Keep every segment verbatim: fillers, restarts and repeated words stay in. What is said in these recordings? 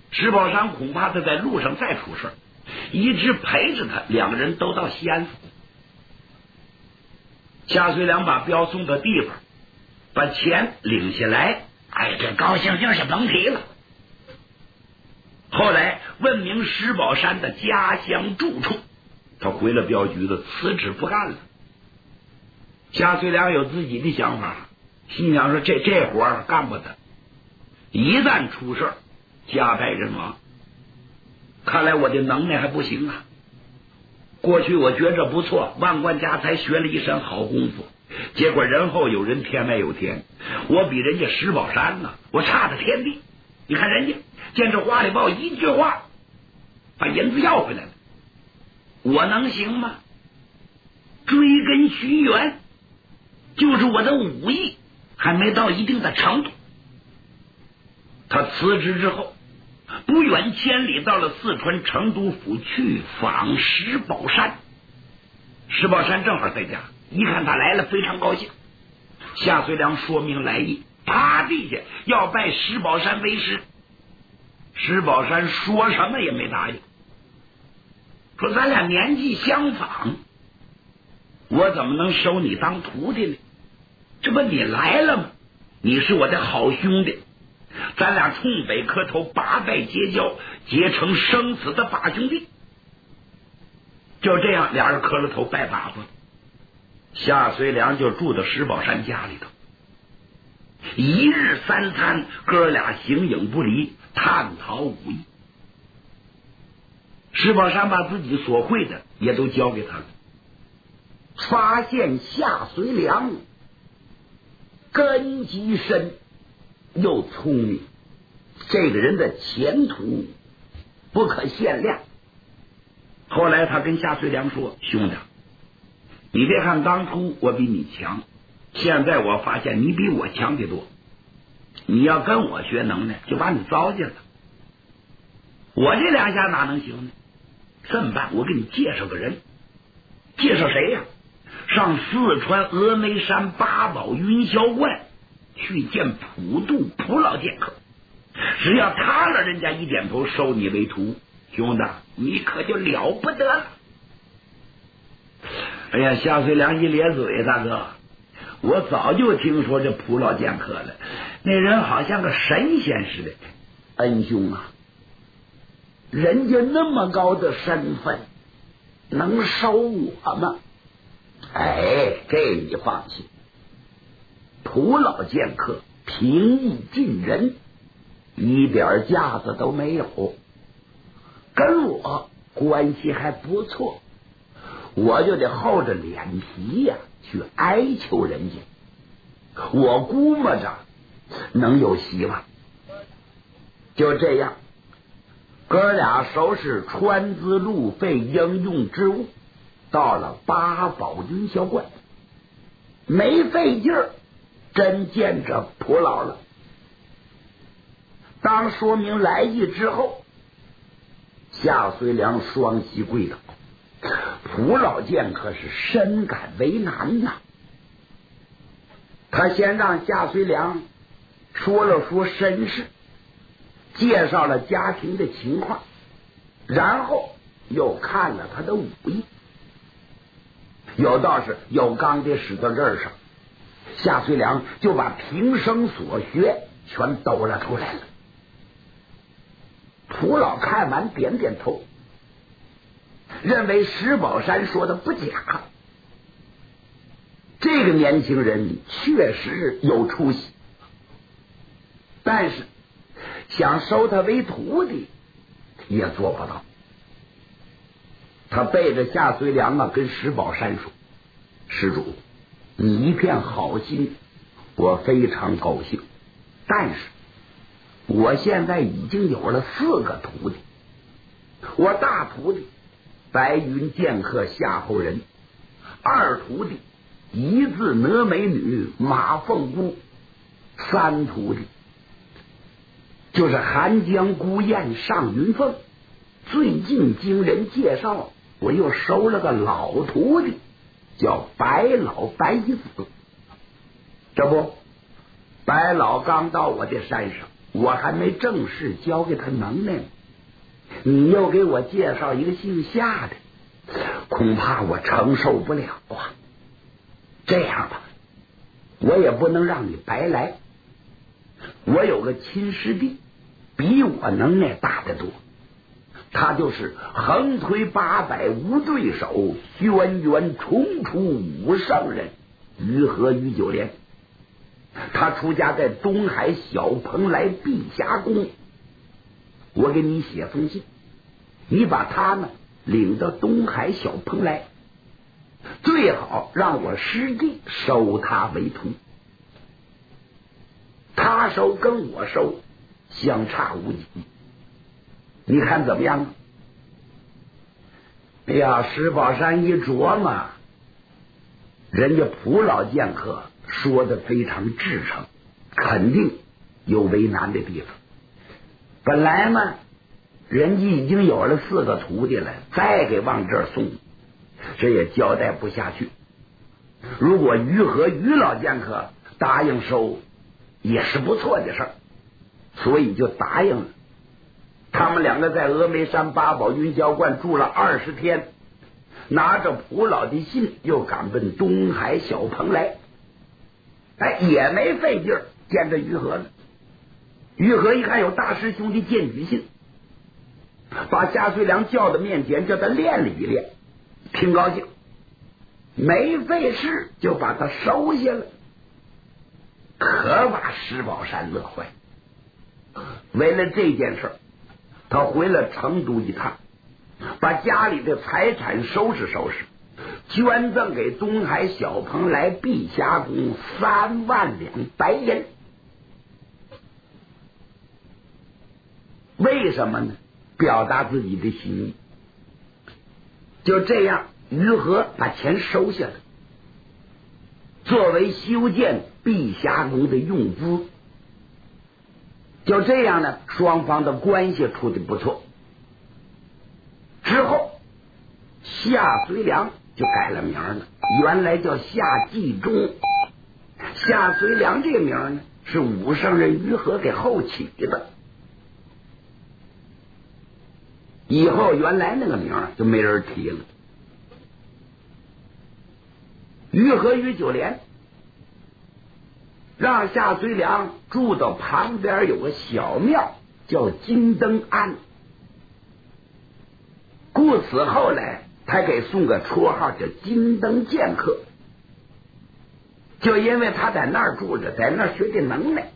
石宝山恐怕他在路上再出事，一直陪着他，两个人都到西安府。夏遂良把镖送到地方，把钱领下来，哎，这高兴劲是甭提了。后来问明石宝山的家乡住处，他回了镖局子，辞职不干了。夏遂良有自己的想法，心想说这这活干不得，一旦出事家败人亡，看来我的能耐还不行啊。过去我觉着不错，万贯家财，学了一身好功夫，结果人后有人，天外有天，我比人家石宝山呢，我差的天地。你看人家见这花里豹一句话把银子要回来了，我能行吗？追根寻源，就是我的武艺还没到一定的程度。他辞职之后，不远千里到了四川成都府去访石宝山。石宝山正好在家，一看他来了，非常高兴。夏遂良说明来意，啪地下要拜石宝山为师。石宝山说什么也没答应，说咱俩年纪相仿，我怎么能收你当徒弟呢？这不你来了吗？你是我的好兄弟，咱俩冲北磕头，八拜结交，结成生死的把兄弟。就这样，俩人磕了头拜把子。夏遂良就住到石宝山家里头，一日三餐，哥俩形影不离，探讨武艺。石宝山把自己所会的也都交给他了，发现夏遂良根基深又聪明，这个人的前途不可限量。后来他跟夏遂良说，兄弟，你别看当初我比你强，现在我发现你比我强得多，你要跟我学能耐，就把你糟践了。我这两下哪能行呢？这么办，我给你介绍个人。介绍谁呀？上四川峨眉山八宝云霄观去见普渡普老剑客，只要他了，人家一点头收你为徒，兄弟你可就了不得了。哎呀，夏遂良一咧嘴，大哥，我早就听说这普老剑客了，那人好像个神仙似的。恩兄啊，人家那么高的身份，能收我吗？哎，这你放心，普老剑客平易近人，一点架子都没有，跟我关系还不错，我就得厚着脸皮呀、啊、去哀求人家，我估摸着能有希望。就这样，哥俩收拾船资路费应用之物，到了八宝云霄观，没费劲儿，真见着普老了。当说明来意之后，夏遂良双膝跪倒，普老剑客是深感为难呐。他先让夏遂良说了说身世，介绍了家庭的情况，然后又看了他的武艺。有道是有钢的使到这儿上，夏遂良就把平生所学全抖了出来了。普老看完点点头，认为石宝山说的不假，这个年轻人确实有出息，但是想收他为徒弟也做不到。他背着夏遂良啊，跟石宝山说：“施主，你一片好心，我非常高兴。但是我现在已经有了四个徒弟，我大徒弟白云剑客夏后人，二徒弟一字哪美女马凤姑，三徒弟就是寒江孤雁尚云凤。最近经人介绍，我又收了个老徒弟，叫白老白子。这不，白老刚到我的山上， 我还没正式教给他能耐呢，你又给我介绍一个姓夏的，恐怕我承受不了啊。这样吧，我也不能让你白来，我有个亲师弟比我能耐大得多，他就是横推八百无对手，轩辕重出五圣人于和于九连。他出家在东海小蓬莱碧霞宫，我给你写封信，你把他呢领到东海小蓬莱，最好让我师弟收他为徒，他收跟我收相差无几，你看怎么样？哎呀，石宝山一琢磨，人家蒲老剑客说的非常至诚，肯定有为难的地方。本来嘛，人家已经有了四个徒弟了，再给往这儿送，这也交代不下去。如果于和于老剑客答应收，也是不错的事儿，所以就答应了。他们两个在峨眉山八宝云霄观住了二十天，拿着蒲老的信又赶奔东海小蓬莱。哎，也没费劲儿见着于和了。于和一看有大师兄的荐举信，把夏遂良叫到面前，叫他练了一练，挺高兴，没费事就把他收下了，可把石宝山乐坏。为了这件事，他回了成都一趟，把家里的财产收拾收拾，捐赠给东海小蓬莱碧霞宫三万两白银。为什么呢？表达自己的心意。就这样，于和把钱收下了，作为修建碧霞宫的用资。就这样呢，双方的关系处得不错。之后夏遂良就改了名了，原来叫夏继忠。夏遂良这个名呢，是武圣人于和给后起的。以后原来那个名就没人提了。于和于九连让夏遂良住到旁边有个小庙，叫金灯庵，故此后来他给送个绰号叫金灯剑客，就因为他在那儿住着，在那儿学的能耐。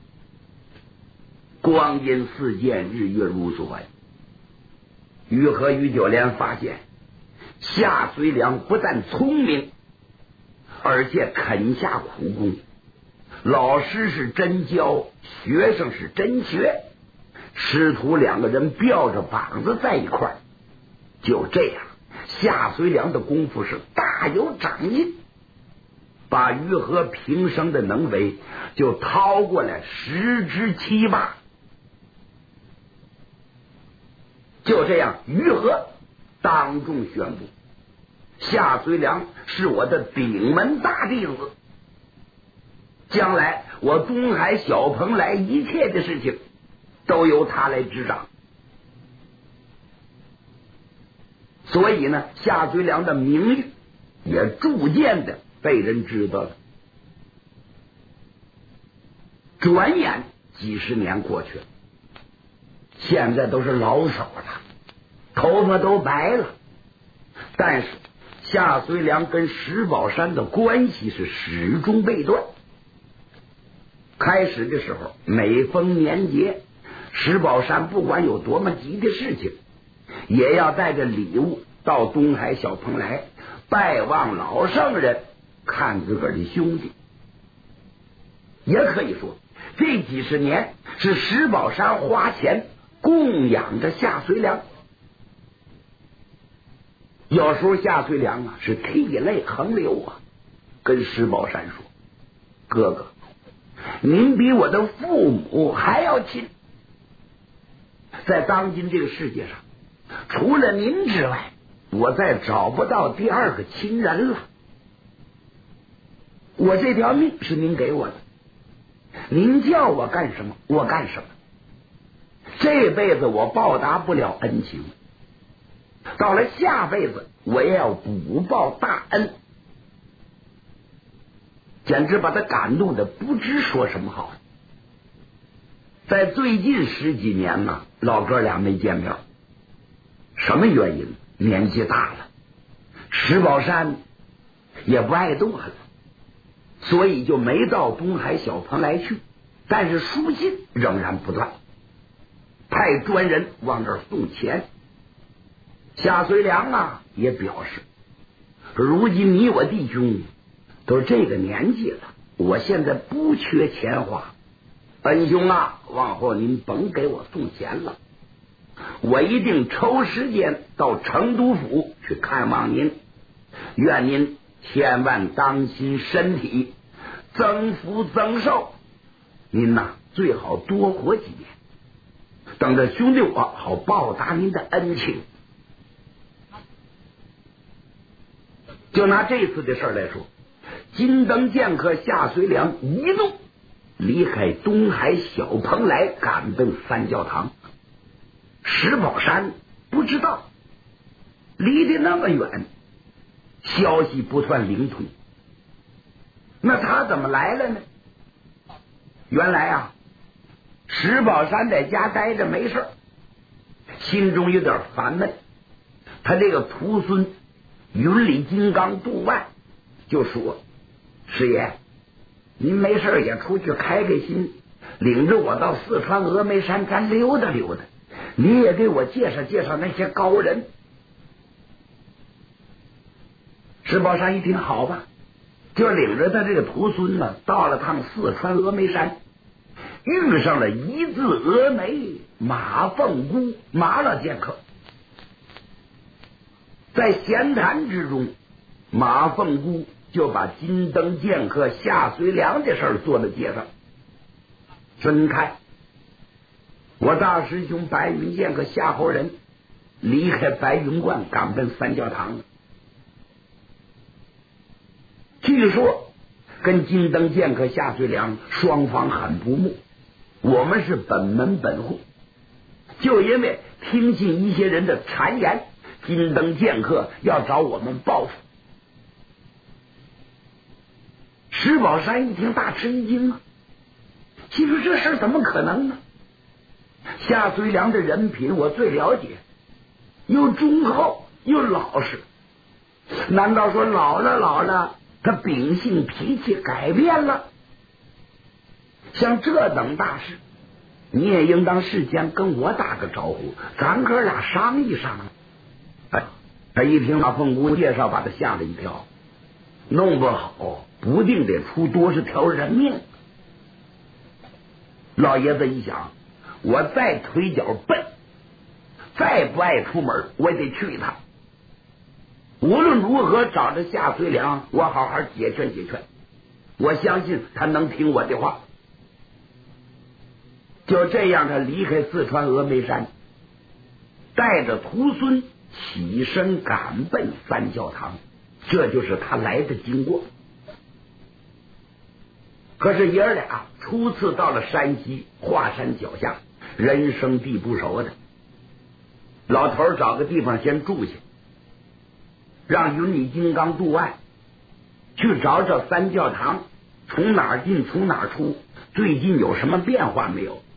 光阴似箭，日月如梭呀。于和于九连发现夏遂良不但聪明，而且肯下苦功，老师是真教，学生是真学，师徒两个人吊着膀子在一块儿。就这样，夏遂良的功夫是大有长进，把于和平生的能为就掏过来十之七八。就这样，于和当众宣布，夏遂良是我的顶门大弟子，将来我东海小蓬莱一切的事情都由他来执掌。所以呢，夏遂良的名誉也逐渐的被人知道了。转眼几十年过去了，现在都是老手了，头发都白了，但是夏遂良跟石宝山的关系是始终未断。开始的时候，每逢年节，石宝山不管有多么急的事情，也要带着礼物到东海小蓬莱拜望老圣人，看自个儿的兄弟。也可以说，这几十年是石宝山花钱供养着夏遂良。有时候夏遂良啊是涕泪横流啊，跟石宝山说：“哥哥，您比我的父母还要亲，在当今这个世界上，除了您之外，我再找不到第二个亲人了。我这条命是您给我的， 您叫我干什么我干什么，这辈子我报答不了恩情，到了下辈子我也要补报大恩。简直把他感动的不知说什么好。在最近十几年呢，老哥俩没见面，什么原因？年纪大了，石宝山也不爱动弹了，所以就没到东海小棚来去，但是书信仍然不断，派专人往那儿送钱。夏遂良啊也表示，如今你我弟兄都这个年纪了，我现在不缺钱花，恩兄啊，往后您甭给我送钱了，我一定抽时间到成都府去看望您，愿您千万当心身体，增福增寿，您呐最好多活几年，等着兄弟我好报答您的恩情。就拿这次的事儿来说，金灯剑客夏遂良一怒离开东海小蓬莱，赶奔三教堂。石宝山不知道，离得那么远，消息不算灵通。那他怎么来了呢？原来啊，石宝山在家待着没事，心中有点烦闷。他这个徒孙云里金刚杜万就说：“师爷，您没事也出去开开心，领着我到四川峨眉山咱溜达溜达，你也给我介绍介绍那些高人。”石宝山一听好吧，就领着他这个徒孙呢，到了趟四川峨眉山，遇上了一字峨眉马凤姑马老剑客。在闲谈之中，马凤姑就把金灯剑客夏遂良的事儿做了介绍，说：“您看，我大师兄白云剑客夏侯仁离开白云观，赶奔三教堂了。据说跟金灯剑客夏遂良双方很不睦，我们是本门本户，就因为听信一些人的谗言，金灯剑客要找我们报复。”石宝山一听大吃一惊啊，心说这事怎么可能呢？夏遂良的人品我最了解，又忠厚又老实，难道说老了老了他秉性脾气改变了？像这等大事，你也应当事先跟我打个招呼，咱哥俩商议商量。哎，他一听马凤姑介绍，把他吓了一跳，弄不好不定得出多少条人命。老爷子一想，我再腿脚笨，再不爱出门，我也得去一趟。无论如何找着夏遂良，我好好解劝解劝，我相信他能听我的话。就这样，他离开四川峨眉山，带着徒孙起身赶奔三教堂，这就是他来的经过。可是爷儿俩初次到了山西华山脚下，人生地不熟的，老头找个地方先住下，让云里金刚杜万去找找三教堂从哪儿进从哪儿出，最近有什么变化没有。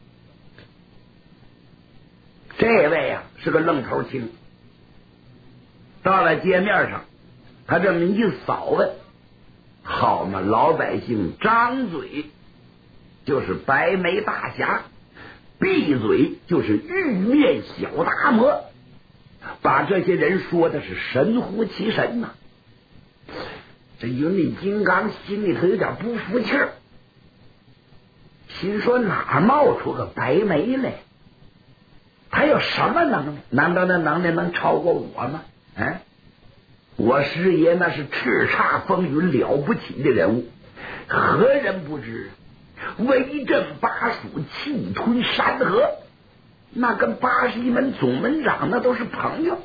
这位啊是个愣头青，到了街面上，他这么一扫问，好嘛，老百姓张嘴就是白眉大侠，闭嘴就是玉面小达摩，把这些人说的是神乎其神呐、啊。这云里金刚心里头有点不服气儿，心说哪冒出个白眉来？他有什么能力？难道那能力能超过我吗？哎，我师爷那是叱咤风云了不起的人物，何人不知？威震巴蜀，气吞山河，那跟八十一门总门长那都是朋友。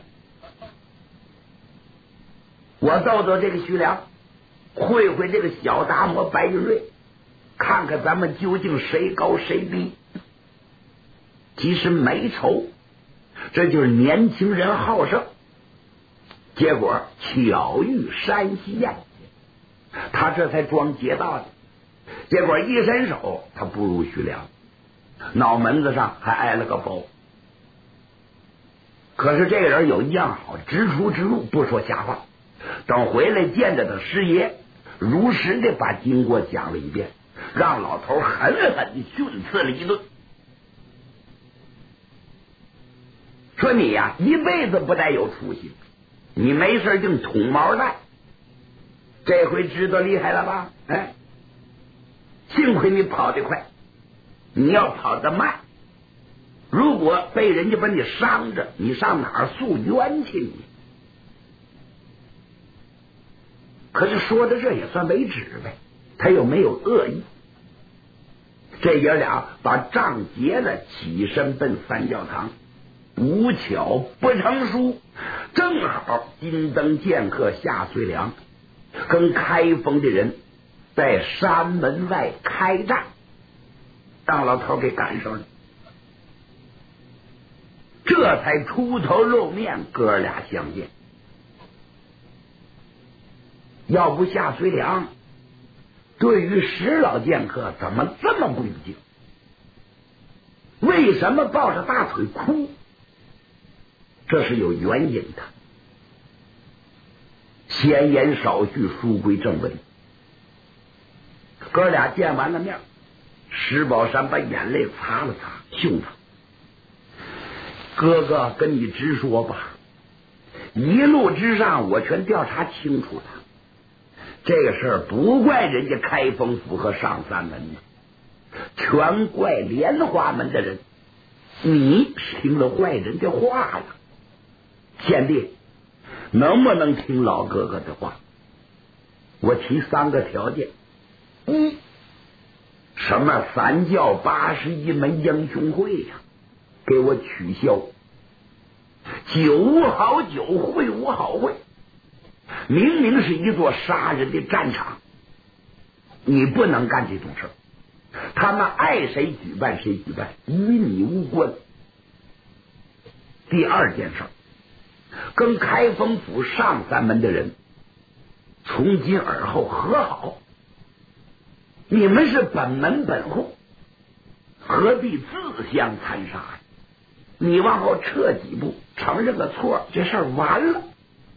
我逗逗这个徐良，会会这个小达摩白云瑞， 看看咱们究竟谁高谁低。其实没仇，这就是年轻人好胜。结果巧遇山西宴，他这才装劫道的。结果一伸手，他不如徐良，脑门子上还挨了个包。可是这个人有一样好，直出直入，不说瞎话。等回来见着他师爷，如实的把经过讲了一遍，让老头狠狠的训斥了一顿，说你呀、啊、一辈子不带有出息，你没事净捅毛蛋，这回知道厉害了吧？哎，幸亏你跑得快，你要跑得慢，如果被人家把你伤着，你上哪儿诉冤去你？可是说到这也算为止呗，他又没有恶意。这爷俩把账结了，起身奔三教堂。无巧不成书，正好金灯剑客夏遂良跟开封的人在山门外开战，让老头给赶上了，这才出头露面，哥俩相见。要不夏遂良对于石老剑客怎么这么恭敬？为什么抱着大腿哭？这是有原因的。闲言少叙，书归正文。哥俩见完了面，石宝山把眼泪擦了擦，兄长，哥哥跟你直说吧，一路之上我全调查清楚了，这个事儿不怪人家开封府和上三门的，全怪莲花门的人，你听了坏人的话了。贤弟，能不能听老哥哥的话？我提三个条件：一，什么三教八十一门英雄会呀、啊，给我取消。酒无好酒，会无好会，明明是一座杀人的战场，你不能干这种事儿。他们爱谁举办谁举办，与你无关。第二件事，跟开封府上三门的人从今而后和好，你们是本门本户，何必自相残杀？你往后撤几步，承认个错，这事儿完了。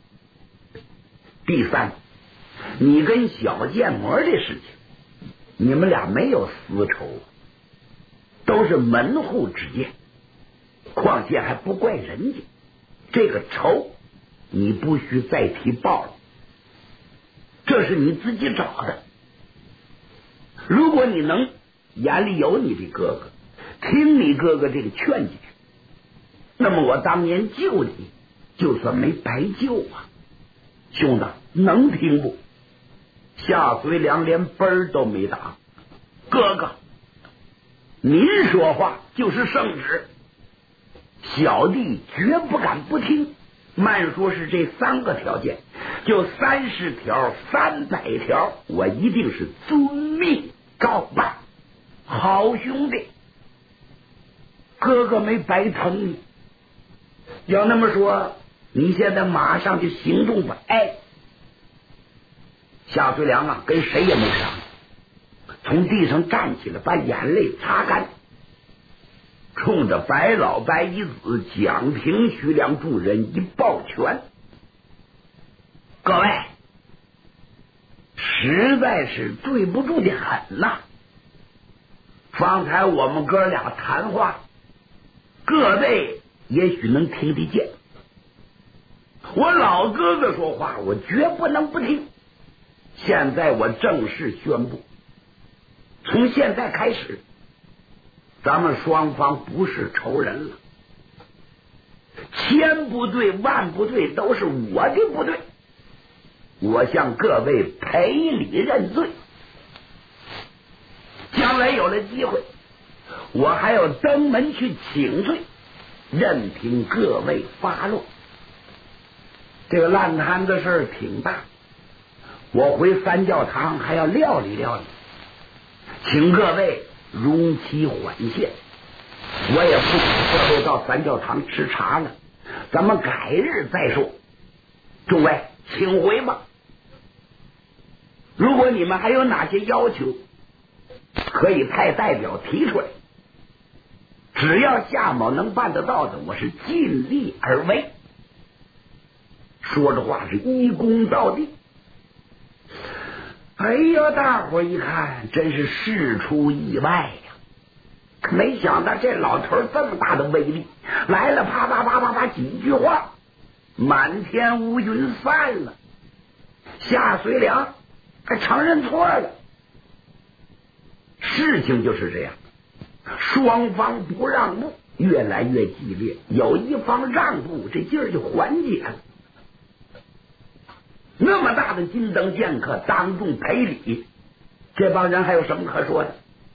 第三，你跟小剑魔的事情，你们俩没有私仇，都是门户之见，况且还不怪人家，这个仇你不许再提报了，这是你自己找的。如果你能眼里有你的哥哥，听你哥哥这个劝进去，那么我当年救你就算没白救啊。兄弟，能听不？夏遂良连奔儿都没打。哥哥，您说话就是圣旨，小弟绝不敢不听。慢说是这三个条件，就三十条三百条，我一定是遵命照办。好兄弟，哥哥没白疼你。要那么说，你现在马上就行动吧。哎，夏遂良啊，跟谁也没商量，从地上站起来，把眼泪擦干，冲着白老白一子蒋平徐良诸人一抱拳：各位，实在是对不住的很呐、啊！方才我们哥俩谈话，各位也许能听得见，我老哥哥说话，我绝不能不听。现在我正式宣布，从现在开始，咱们双方不是仇人了，千不对万不对，都是我的不对，我向各位赔礼认罪。将来有了机会，我还要登门去请罪，任凭各位发落。这个烂摊子事儿挺大，我回三教堂还要料理料理。 请各位容其缓些，我也不准备到三教堂吃茶了，咱们改日再说。众位请回吧。如果你们还有哪些要求，可以派代表提出来，只要夏某能办得到的，我是尽力而为。说着话是一躬到地。哎呀，大伙一看真是事出意外呀，没想到这老头这么大的威力，来了啪啪啪啪啪几句话，满天乌云散了，夏遂良还承认错了。事情就是这样，双方不让步，越来越激烈，有一方让步，这劲儿就缓解了。那么大的金灯剑客当众赔礼，这帮人还有什么可说的？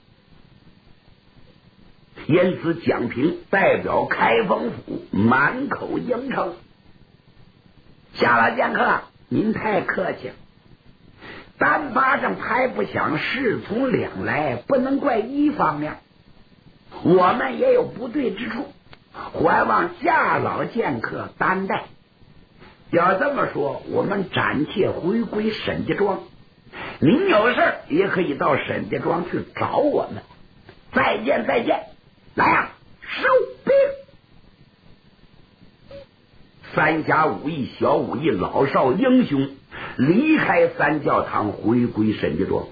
因此蒋平代表开封府满口应承。夏老剑客，您太客气了，单巴掌拍不响，事从两来，不能怪一方面，我们也有不对之处，还望夏老剑客担待。要这么说，我们暂且回归沈家庄，您有事也可以到沈家庄去找我们。再见再见，来啊，收兵！三峡武艺、小武艺、老少英雄离开三教堂，回归沈家庄。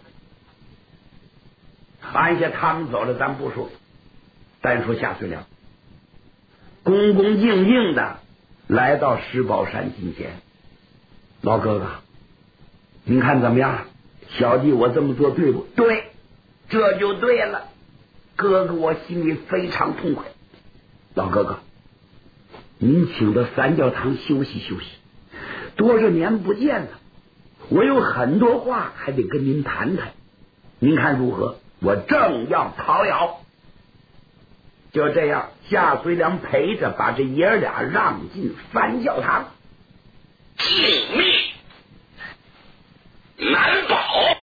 按下他们走了咱不说，单说夏遂良恭恭敬敬的来到石宝山近前。老哥哥，您看怎么样？小弟我这么做对不对？这就对了，哥哥我心里非常痛快。老哥哥，您请到三教堂休息休息，多少年不见了，我有很多话还得跟您谈谈，您看如何？我正要讨咬。就这样，夏遂良陪着把这爷儿俩让进三教堂。 性命难保。